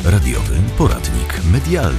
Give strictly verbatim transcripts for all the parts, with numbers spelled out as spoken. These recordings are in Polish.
Radiowy poradnik medialny.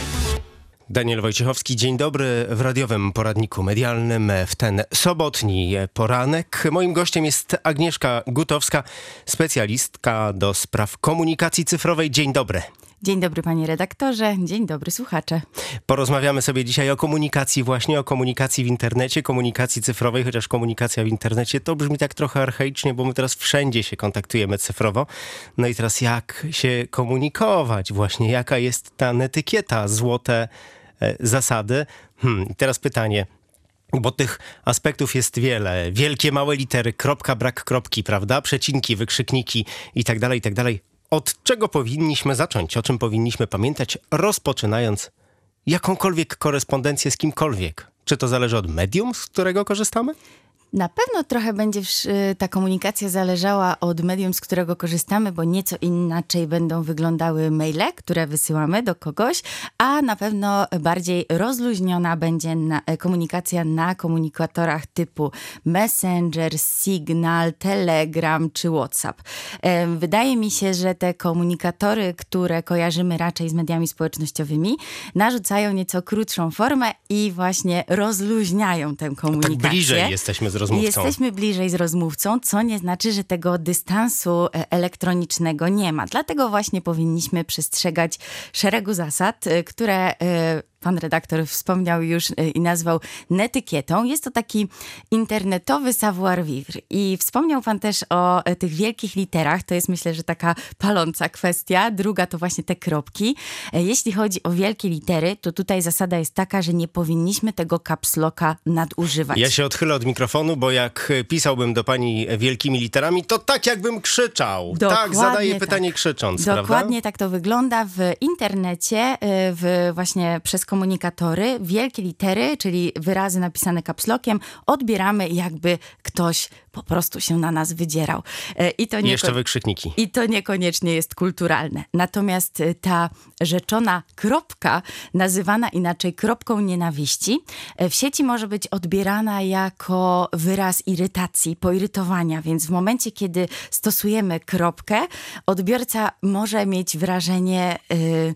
Daniel Wojciechowski, dzień dobry w radiowym poradniku medialnym w ten sobotni poranek. Moim gościem jest Agnieszka Gutowska, specjalistka do spraw komunikacji cyfrowej. Dzień dobry. Dzień dobry panie redaktorze, dzień dobry słuchacze. Porozmawiamy sobie dzisiaj o komunikacji, właśnie o komunikacji w internecie, komunikacji cyfrowej, chociaż komunikacja w internecie to brzmi tak trochę archaicznie, bo my teraz wszędzie się kontaktujemy cyfrowo. No i teraz jak się komunikować właśnie, jaka jest ta etykieta, złote e, zasady? Hmm, i teraz pytanie. Bo tych aspektów jest wiele. Wielkie, małe litery, kropka, brak kropki, prawda? Przecinki, wykrzykniki i tak dalej, i tak dalej. Od czego powinniśmy zacząć? O czym powinniśmy pamiętać, rozpoczynając jakąkolwiek korespondencję z kimkolwiek? Czy to zależy od medium, z którego korzystamy? Na pewno trochę będzie ta komunikacja zależała od medium, z którego korzystamy, bo nieco inaczej będą wyglądały maile, które wysyłamy do kogoś, a na pewno bardziej rozluźniona będzie na, komunikacja na komunikatorach typu Messenger, Signal, Telegram czy WhatsApp. Wydaje mi się, że te komunikatory, które kojarzymy raczej z mediami społecznościowymi, narzucają nieco krótszą formę i właśnie rozluźniają tę komunikację. Tak bliżej jesteśmy z rozmówcą. Jesteśmy bliżej z rozmówcą, co nie znaczy, że tego dystansu elektronicznego nie ma. Dlatego właśnie powinniśmy przestrzegać szeregu zasad, które pan redaktor wspomniał już i nazwał netykietą. Jest to taki internetowy savoir-vivre. I wspomniał pan też o tych wielkich literach. To jest, myślę, że taka paląca kwestia. Druga to właśnie te kropki. Jeśli chodzi o wielkie litery, to tutaj zasada jest taka, że nie powinniśmy tego caps locka nadużywać. Ja się odchylę od mikrofonu, bo jak pisałbym do pani wielkimi literami, to tak jakbym krzyczał. Dokładnie tak, zadaję tak. pytanie krzycząc, Dokładnie prawda? tak to wygląda w internecie, w właśnie przez komunikatory. Wielkie litery, czyli wyrazy napisane caps lockiem, odbieramy jakby ktoś po prostu się na nas wydzierał. I to I nieko- jeszcze wykrzykniki. I to niekoniecznie jest kulturalne. Natomiast ta rzeczona kropka, nazywana inaczej kropką nienawiści, w sieci może być odbierana jako wyraz irytacji, poirytowania, więc w momencie, kiedy stosujemy kropkę, odbiorca może mieć wrażenie, yy,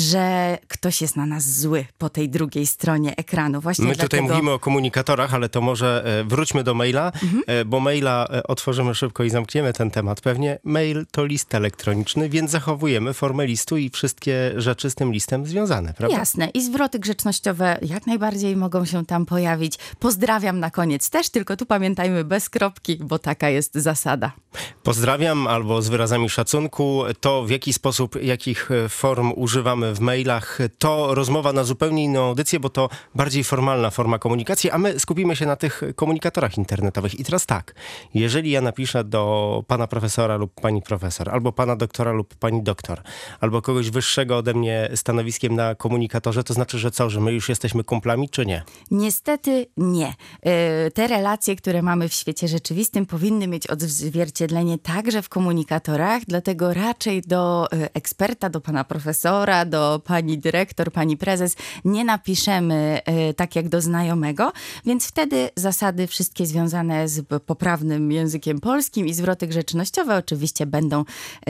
że ktoś jest na nas zły po tej drugiej stronie ekranu. Właśnie My dlatego... tutaj mówimy o komunikatorach, ale to może e, wróćmy do maila, mhm. e, bo maila e, otworzymy szybko i zamkniemy ten temat pewnie. Mail to list elektroniczny, więc zachowujemy formę listu i wszystkie rzeczy z tym listem związane, prawda? Jasne. I zwroty grzecznościowe jak najbardziej mogą się tam pojawić. Pozdrawiam na koniec też, tylko tu pamiętajmy bez kropki, bo taka jest zasada. Pozdrawiam albo z wyrazami szacunku. To w jaki sposób, jakich form używamy w mailach, to rozmowa na zupełnie inną audycję, bo to bardziej formalna forma komunikacji, a my skupimy się na tych komunikatorach internetowych. I teraz tak, jeżeli ja napiszę do pana profesora lub pani profesor, albo pana doktora lub pani doktor, albo kogoś wyższego ode mnie stanowiskiem na komunikatorze, to znaczy, że co, że my już jesteśmy kumplami, czy nie? Niestety nie. Te relacje, które mamy w świecie rzeczywistym, powinny mieć odzwierciedlenie także w komunikatorach, dlatego raczej do eksperta, do pana profesora, do pani dyrektor, pani prezes nie napiszemy tak jak do znajomego, więc wtedy zasady wszystkie związane z poprawnym językiem polskim i zwroty grzecznościowe oczywiście będą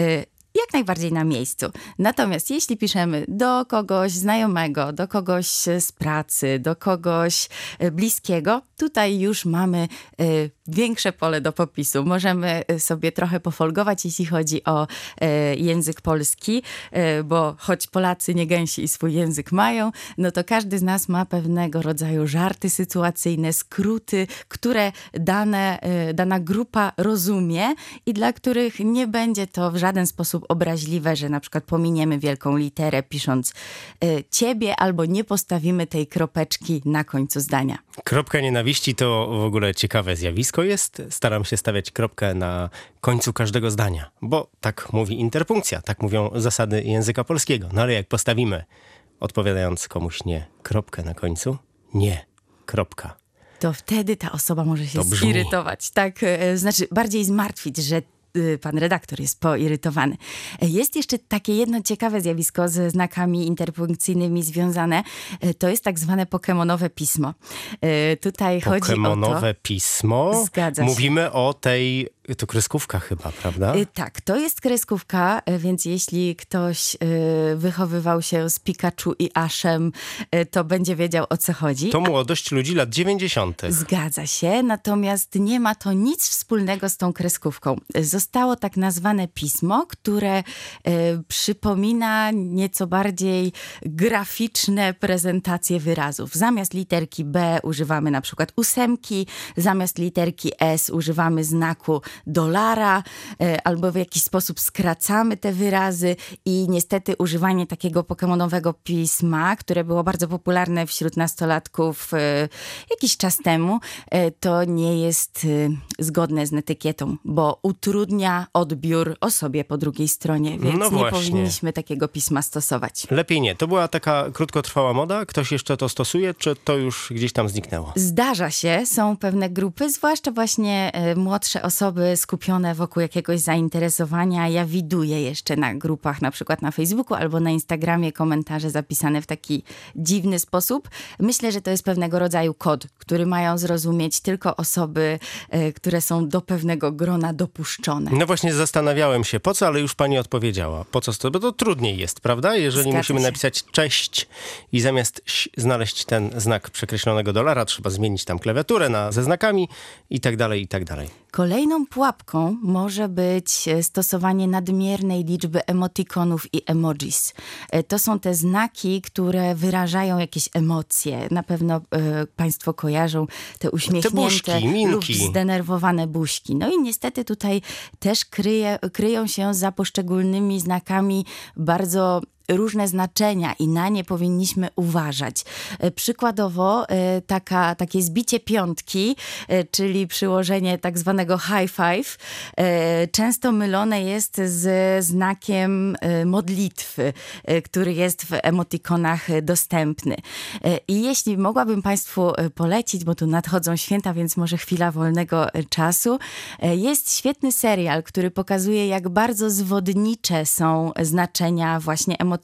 jak najbardziej na miejscu. Natomiast jeśli piszemy do kogoś znajomego, do kogoś z pracy, do kogoś bliskiego, tutaj już mamy y, większe pole do popisu. Możemy sobie trochę pofolgować, jeśli chodzi o y, język polski, y, bo choć Polacy nie gęsi i swój język mają, no to każdy z nas ma pewnego rodzaju żarty sytuacyjne, skróty, które dane, y, dana grupa rozumie i dla których nie będzie to w żaden sposób obraźliwe, że na przykład pominiemy wielką literę pisząc y, ciebie albo nie postawimy tej kropeczki na końcu zdania. Kropka nienawiści to w ogóle ciekawe zjawisko jest. Staram się stawiać kropkę na końcu każdego zdania, bo tak mówi interpunkcja, tak mówią zasady języka polskiego. No ale jak postawimy, odpowiadając komuś nie, kropkę na końcu, nie, kropka. To wtedy ta osoba może się To brzmi. zirytować. Tak, y, znaczy bardziej zmartwić, że pan redaktor jest poirytowany. Jest jeszcze takie jedno ciekawe zjawisko ze znakami interpunkcyjnymi związane. To jest tak zwane pokemonowe pismo. Tutaj chodzi o to... Pokemonowe pismo? Zgadza się. Mówimy o tej to kreskówka chyba, prawda? Y, Tak, to jest kreskówka, y, więc jeśli ktoś y, wychowywał się z Pikachu i Ashem, y, to będzie wiedział, o co chodzi. To młodość ludzi lat dziewięćdziesiątych. Zgadza się, natomiast nie ma to nic wspólnego z tą kreskówką. Zostało tak nazwane pismo, które y, przypomina nieco bardziej graficzne prezentacje wyrazów. Zamiast literki B używamy na przykład ósemki, zamiast literki S używamy znaku dolara, y, albo w jakiś sposób skracamy te wyrazy i niestety używanie takiego pokemonowego pisma, które było bardzo popularne wśród nastolatków y, jakiś czas temu, y, to nie jest y, zgodne z etykietą, bo utrudnia odbiór osobie po drugiej stronie, więc No nie właśnie. powinniśmy takiego pisma stosować. Lepiej nie. To była taka krótkotrwała moda? Ktoś jeszcze to stosuje, czy to już gdzieś tam zniknęło? Zdarza się, są pewne grupy, zwłaszcza właśnie e, młodsze osoby skupione wokół jakiegoś zainteresowania. Ja widuję jeszcze na grupach, na przykład na Facebooku albo na Instagramie komentarze zapisane w taki dziwny sposób. Myślę, że to jest pewnego rodzaju kod, który mają zrozumieć tylko osoby, e, które są do pewnego grona dopuszczone. No właśnie zastanawiałem się, po co, ale już pani odpowiedziała. Po co to? Bo to trudniej jest, prawda? Jeżeli Zgadza musimy się. napisać cześć i zamiast ś znaleźć ten znak przekreślonego dolara, trzeba zmienić tam klawiaturę na, ze znakami i tak dalej, i tak dalej. Kolejną pułapką może być e, stosowanie nadmiernej liczby emotikonów i emojis. E, To są te znaki, które wyrażają jakieś emocje. Na pewno e, państwo kojarzą te uśmiechnięte buźki, minki. lub zdenerwowane buźki. No i niestety tutaj też kryje, kryją się za poszczególnymi znakami bardzo różne znaczenia i na nie powinniśmy uważać. E, Przykładowo e, taka, takie zbicie piątki, e, czyli przyłożenie tak zwanego high five, e, często mylone jest z znakiem e, modlitwy, e, który jest w emotikonach e, dostępny. E, I jeśli mogłabym Państwu e, polecić, bo tu nadchodzą święta, więc może chwila wolnego e, czasu, e, jest świetny serial, który pokazuje, jak bardzo zwodnicze są znaczenia właśnie emotikonów.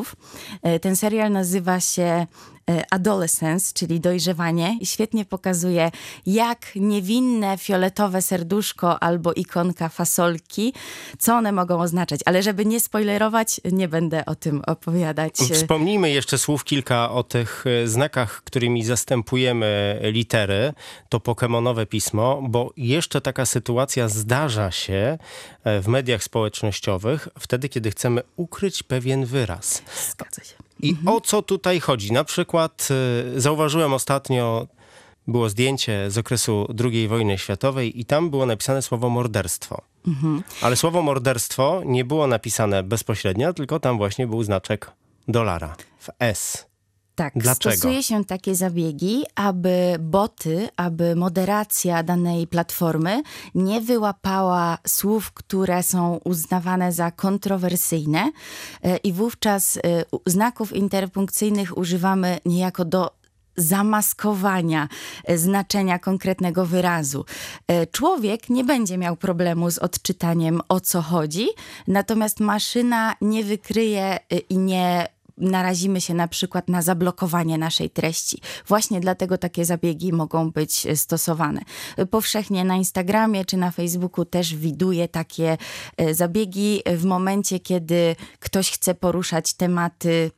E, Ten serial nazywa się e, Adolescence, czyli dojrzewanie i świetnie pokazuje, jak niewinne fioletowe serduszko albo ikonka fasolki, co one mogą oznaczać. Ale żeby nie spoilerować, nie będę o tym opowiadać. Wspomnijmy jeszcze słów kilka o tych e, znakach, którymi zastępujemy litery. To pokemonowe pismo, bo jeszcze taka sytuacja zdarza się e, w mediach społecznościowych, wtedy, kiedy chcemy ukryć pewien wyraz. Zgadza się. I o co tutaj chodzi? Na przykład y, zauważyłem ostatnio, było zdjęcie z okresu drugiej wojny światowej i tam było napisane słowo morderstwo. Ale słowo morderstwo nie było napisane bezpośrednio, tylko tam właśnie był znaczek dolara w S. Tak, Dlaczego? stosuje się takie zabiegi, aby boty, aby moderacja danej platformy nie wyłapała słów, które są uznawane za kontrowersyjne e, i wówczas e, u- znaków interpunkcyjnych używamy niejako do zamaskowania e, znaczenia konkretnego wyrazu. E, Człowiek nie będzie miał problemu z odczytaniem, o co chodzi, natomiast maszyna nie wykryje e, i nie narazimy się na przykład na zablokowanie naszej treści. Właśnie dlatego takie zabiegi mogą być stosowane. Powszechnie na Instagramie czy na Facebooku też widuję takie e, zabiegi w momencie, kiedy ktoś chce poruszać tematy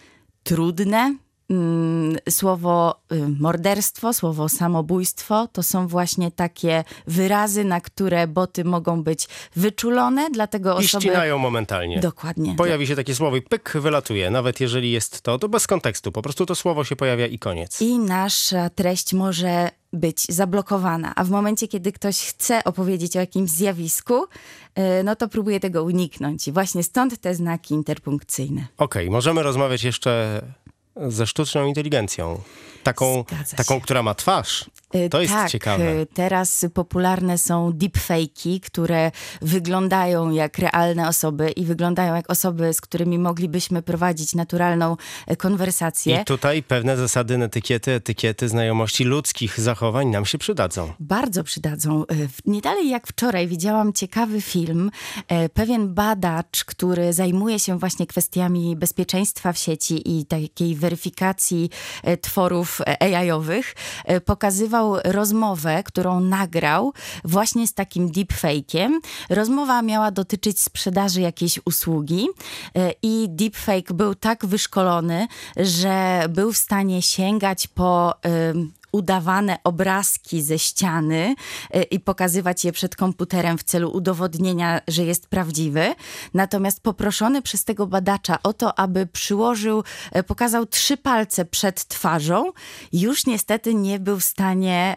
trudne. Mm, Słowo y, morderstwo, słowo samobójstwo to są właśnie takie wyrazy, na które boty mogą być wyczulone, dlatego I osoby... ścinają momentalnie. Dokładnie. Pojawi się takie słowo i pyk, wylatuje. Nawet jeżeli jest to, to bez kontekstu. Po prostu to słowo się pojawia i koniec. I nasza treść może być zablokowana. A w momencie, kiedy ktoś chce opowiedzieć o jakimś zjawisku, y, no to próbuje tego uniknąć. I właśnie stąd te znaki interpunkcyjne. Okej, możemy rozmawiać jeszcze ze sztuczną inteligencją. Taką, Zgadza taką się. która ma twarz. Y, To jest tak, ciekawe. y, teraz popularne są deepfake'i, które wyglądają jak realne osoby i wyglądają jak osoby, z którymi moglibyśmy prowadzić naturalną y, konwersację. I tutaj pewne zasady etykiety, etykiety znajomości ludzkich zachowań nam się przydadzą. Bardzo przydadzą. Y, w- Nie dalej jak wczoraj widziałam ciekawy film. E, Pewien badacz, który zajmuje się właśnie kwestiami bezpieczeństwa w sieci i takiej weryfikacji e, tworów filtrów A I-owych pokazywał rozmowę, którą nagrał właśnie z takim deepfake'iem. Rozmowa miała dotyczyć sprzedaży jakiejś usługi i deepfake był tak wyszkolony, że był w stanie sięgać po udawane obrazki ze ściany i pokazywać je przed komputerem w celu udowodnienia, że jest prawdziwy. Natomiast poproszony przez tego badacza o to, aby przyłożył, pokazał trzy palce przed twarzą, już niestety nie był w stanie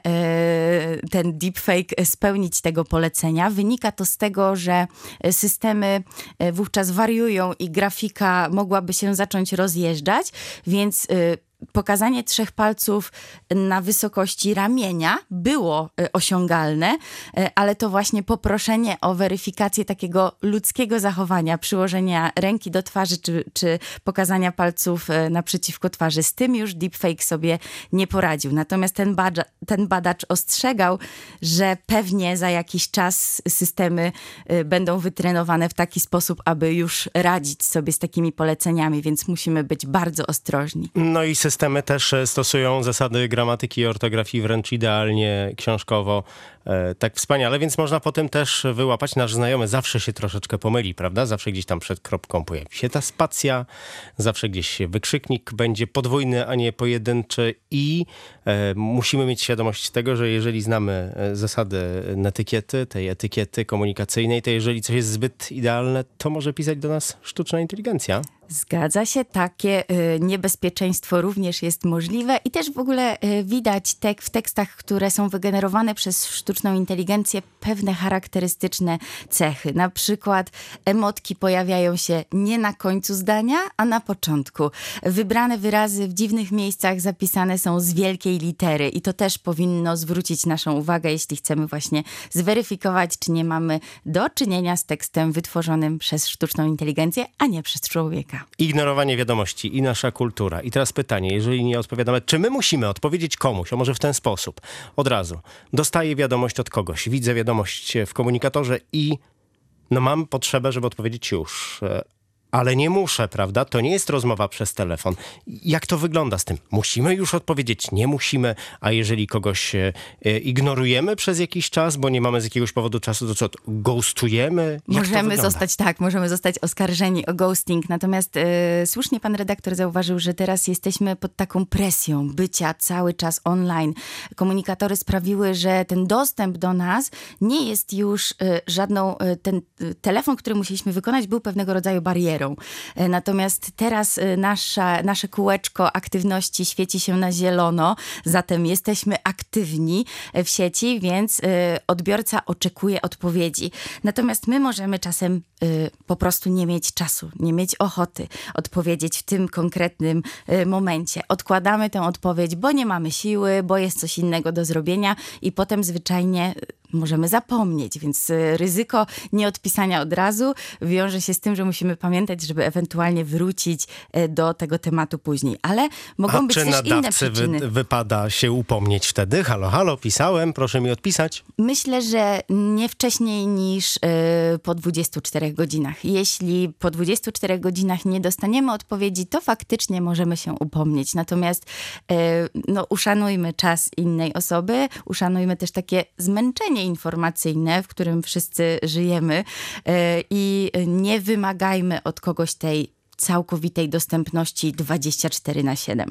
ten deepfake spełnić tego polecenia. Wynika to z tego, że systemy wówczas wariują i grafika mogłaby się zacząć rozjeżdżać, więc pokazanie trzech palców na wysokości ramienia było osiągalne, ale to właśnie poproszenie o weryfikację takiego ludzkiego zachowania, przyłożenia ręki do twarzy czy, czy pokazania palców naprzeciwko twarzy. Z tym już deepfake sobie nie poradził. Natomiast ten, badza, ten badacz ostrzegał, że pewnie za jakiś czas systemy będą wytrenowane w taki sposób, aby już radzić sobie z takimi poleceniami, więc musimy być bardzo ostrożni. No i systemy też stosują zasady gramatyki i ortografii wręcz idealnie, książkowo, e, tak wspaniale, więc można potem też wyłapać. Nasz znajomy zawsze się troszeczkę pomyli, prawda? Zawsze gdzieś tam przed kropką pojawi się ta spacja, zawsze gdzieś wykrzyknik będzie podwójny, a nie pojedynczy i e, musimy mieć świadomość tego, że jeżeli znamy zasady etykiety, tej etykiety komunikacyjnej, to jeżeli coś jest zbyt idealne, to może pisać do nas sztuczna inteligencja. Zgadza się, takie y, niebezpieczeństwo również jest możliwe i też w ogóle y, widać tek- w tekstach, które są wygenerowane przez sztuczną inteligencję, pewne charakterystyczne cechy. Na przykład emotki pojawiają się nie na końcu zdania, a na początku. Wybrane wyrazy w dziwnych miejscach zapisane są z wielkiej litery i to też powinno zwrócić naszą uwagę, jeśli chcemy właśnie zweryfikować, czy nie mamy do czynienia z tekstem wytworzonym przez sztuczną inteligencję, a nie przez człowieka. Ignorowanie wiadomości i nasza kultura. I teraz pytanie, jeżeli nie odpowiadamy, czy my musimy odpowiedzieć komuś, a może w ten sposób, od razu. Dostaję wiadomość od kogoś, widzę wiadomość w komunikatorze i no mam potrzebę, żeby odpowiedzieć już. Ale nie muszę, prawda? To nie jest rozmowa przez telefon. Jak to wygląda z tym? Musimy już odpowiedzieć, nie musimy, a jeżeli kogoś e, ignorujemy przez jakiś czas, bo nie mamy z jakiegoś powodu czasu, to co, to ghostujemy? Jak możemy zostać, tak, możemy zostać oskarżeni o ghosting. Natomiast e, słusznie pan redaktor zauważył, że teraz jesteśmy pod taką presją bycia cały czas online. Komunikatory sprawiły, że ten dostęp do nas nie jest już e, żadną, e, ten e, telefon, który musieliśmy wykonać, był pewnego rodzaju barierą. Natomiast teraz nasza, nasze kółeczko aktywności świeci się na zielono, zatem jesteśmy aktywni w sieci, więc odbiorca oczekuje odpowiedzi. Natomiast my możemy czasem po prostu nie mieć czasu, nie mieć ochoty odpowiedzieć w tym konkretnym momencie. Odkładamy tę odpowiedź, bo nie mamy siły, bo jest coś innego do zrobienia i potem zwyczajnie możemy zapomnieć, więc ryzyko nieodpisania od razu wiąże się z tym, że musimy pamiętać, żeby ewentualnie wrócić do tego tematu później. Ale mogą A być czy też inne nadawcy przyczyny. Wy, wypada się upomnieć wtedy? Halo, halo, pisałem, proszę mi odpisać. Myślę, że nie wcześniej niż y, po dwudziestu czterech godzinach. Jeśli po dwudziestu czterech godzinach nie dostaniemy odpowiedzi, to faktycznie możemy się upomnieć. Natomiast y, no, uszanujmy czas innej osoby, uszanujmy też takie zmęczenie informacyjne, w którym wszyscy żyjemy y, i nie wymagajmy od kogoś tej całkowitej dostępności dwadzieścia cztery na siedem.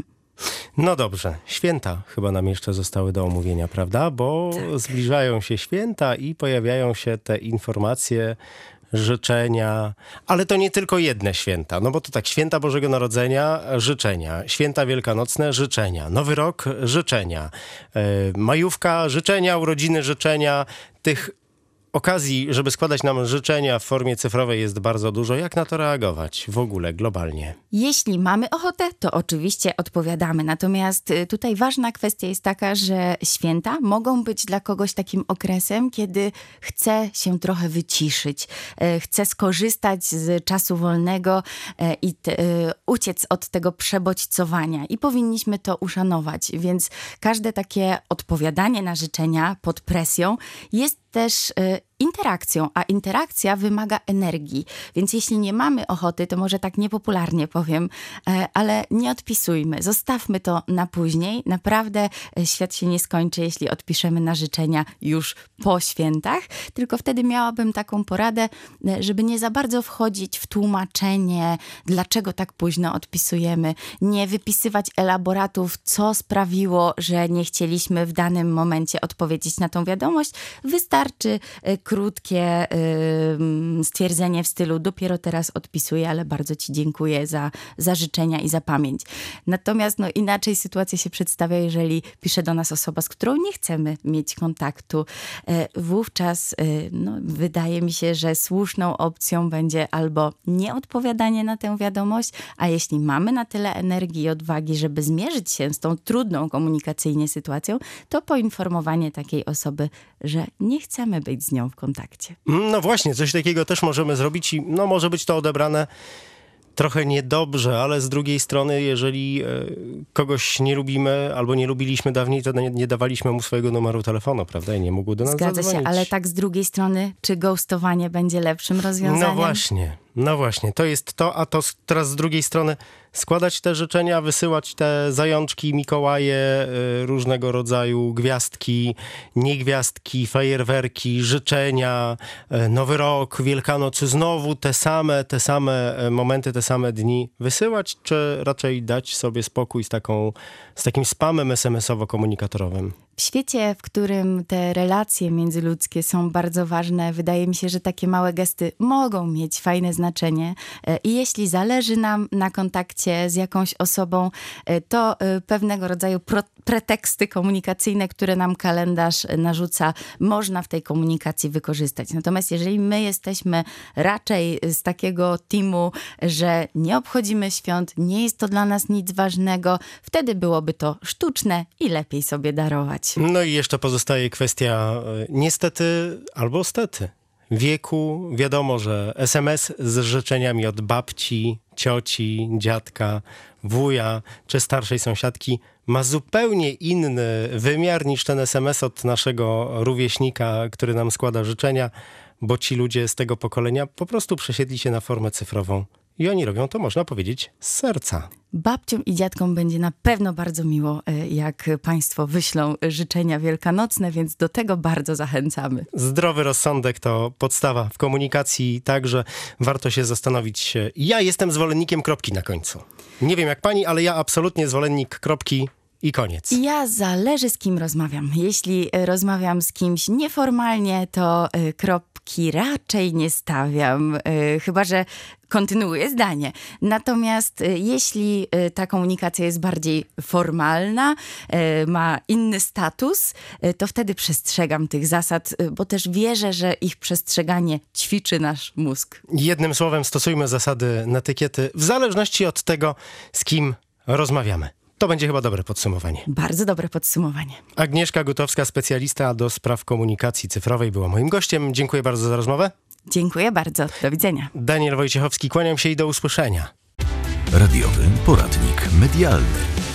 No dobrze, święta chyba nam jeszcze zostały do omówienia, prawda? Bo tak. Zbliżają się święta i pojawiają się te informacje, życzenia, ale to nie tylko jedne święta, no bo to tak, święta Bożego Narodzenia, życzenia, święta wielkanocne, życzenia, Nowy Rok, życzenia, yy, majówka, życzenia, urodziny, życzenia, tych okazji, żeby składać nam życzenia w formie cyfrowej jest bardzo dużo. Jak na to reagować w ogóle, globalnie? Jeśli mamy ochotę, to oczywiście odpowiadamy. Natomiast tutaj ważna kwestia jest taka, że święta mogą być dla kogoś takim okresem, kiedy chce się trochę wyciszyć, chce skorzystać z czasu wolnego i te, uciec od tego przebodźcowania. I powinniśmy to uszanować. Więc każde takie odpowiadanie na życzenia pod presją jest też interakcją, a interakcja wymaga energii. Więc jeśli nie mamy ochoty, to może tak niepopularnie powiem, ale nie odpisujmy. Zostawmy to na później. Naprawdę świat się nie skończy, jeśli odpiszemy na życzenia już po świętach. Tylko wtedy miałabym taką poradę, żeby nie za bardzo wchodzić w tłumaczenie, dlaczego tak późno odpisujemy. Nie wypisywać elaboratów, co sprawiło, że nie chcieliśmy w danym momencie odpowiedzieć na tą wiadomość. Wystarczy krótkie y, stwierdzenie w stylu dopiero teraz odpisuję, ale bardzo ci dziękuję za, za życzenia i za pamięć. Natomiast no, inaczej sytuacja się przedstawia, jeżeli pisze do nas osoba, z którą nie chcemy mieć kontaktu. Y, wówczas y, no, wydaje mi się, że słuszną opcją będzie albo nieodpowiadanie na tę wiadomość, a jeśli mamy na tyle energii i odwagi, żeby zmierzyć się z tą trudną komunikacyjnie sytuacją, to poinformowanie takiej osoby, że nie chcemy być z nią w kontakcie. No właśnie, coś takiego też możemy zrobić i no może być to odebrane trochę niedobrze, ale z drugiej strony, jeżeli e, kogoś nie lubimy albo nie lubiliśmy dawniej, to nie, nie dawaliśmy mu swojego numeru telefonu, prawda? I nie mógł do nas Zgadza zadzwonić. się, ale tak z drugiej strony, czy ghostowanie będzie lepszym rozwiązaniem? No właśnie, no właśnie, to jest to, a to z- teraz z drugiej strony składać te życzenia, wysyłać te zajączki, Mikołaje, y, różnego rodzaju gwiazdki, niegwiazdki, fajerwerki, życzenia, y, Nowy Rok, Wielkanoc, znowu te same, te same y, momenty, te same dni wysyłać, czy raczej dać sobie spokój z taką, z takim spamem es em esowo-komunikatorowym? W świecie, w którym te relacje międzyludzkie są bardzo ważne, wydaje mi się, że takie małe gesty mogą mieć fajne znaczenie. I jeśli zależy nam na kontakcie z jakąś osobą, to pewnego rodzaju pro- preteksty komunikacyjne, które nam kalendarz narzuca, można w tej komunikacji wykorzystać. Natomiast jeżeli my jesteśmy raczej z takiego teamu, że nie obchodzimy świąt, nie jest to dla nas nic ważnego, wtedy byłoby to sztuczne i lepiej sobie darować. No i jeszcze pozostaje kwestia y, niestety albo stety wieku. Wiadomo, że es em es z życzeniami od babci, cioci, dziadka, wuja czy starszej sąsiadki ma zupełnie inny wymiar niż ten es em es od naszego rówieśnika, który nam składa życzenia, bo ci ludzie z tego pokolenia po prostu przesiedli się na formę cyfrową. I oni robią to, można powiedzieć, z serca. Babciom i dziadkom będzie na pewno bardzo miło, jak państwo wyślą życzenia wielkanocne, więc do tego bardzo zachęcamy. Zdrowy rozsądek to podstawa w komunikacji, także warto się zastanowić. Ja jestem zwolennikiem kropki na końcu. Nie wiem jak pani, ale ja absolutnie zwolennik kropki i koniec. Ja zależy z kim rozmawiam. Jeśli rozmawiam z kimś nieformalnie, to kropki raczej nie stawiam, chyba że kontynuuję zdanie. Natomiast jeśli ta komunikacja jest bardziej formalna, ma inny status, to wtedy przestrzegam tych zasad, bo też wierzę, że ich przestrzeganie ćwiczy nasz mózg. Jednym słowem stosujmy zasady netykiety w zależności od tego, z kim rozmawiamy. To będzie chyba dobre podsumowanie. Bardzo dobre podsumowanie. Agnieszka Gutowska, specjalista do spraw komunikacji cyfrowej, była moim gościem. Dziękuję bardzo za rozmowę. Dziękuję bardzo. Do widzenia. Daniel Wojciechowski, kłaniam się i do usłyszenia. Radiowy poradnik medialny.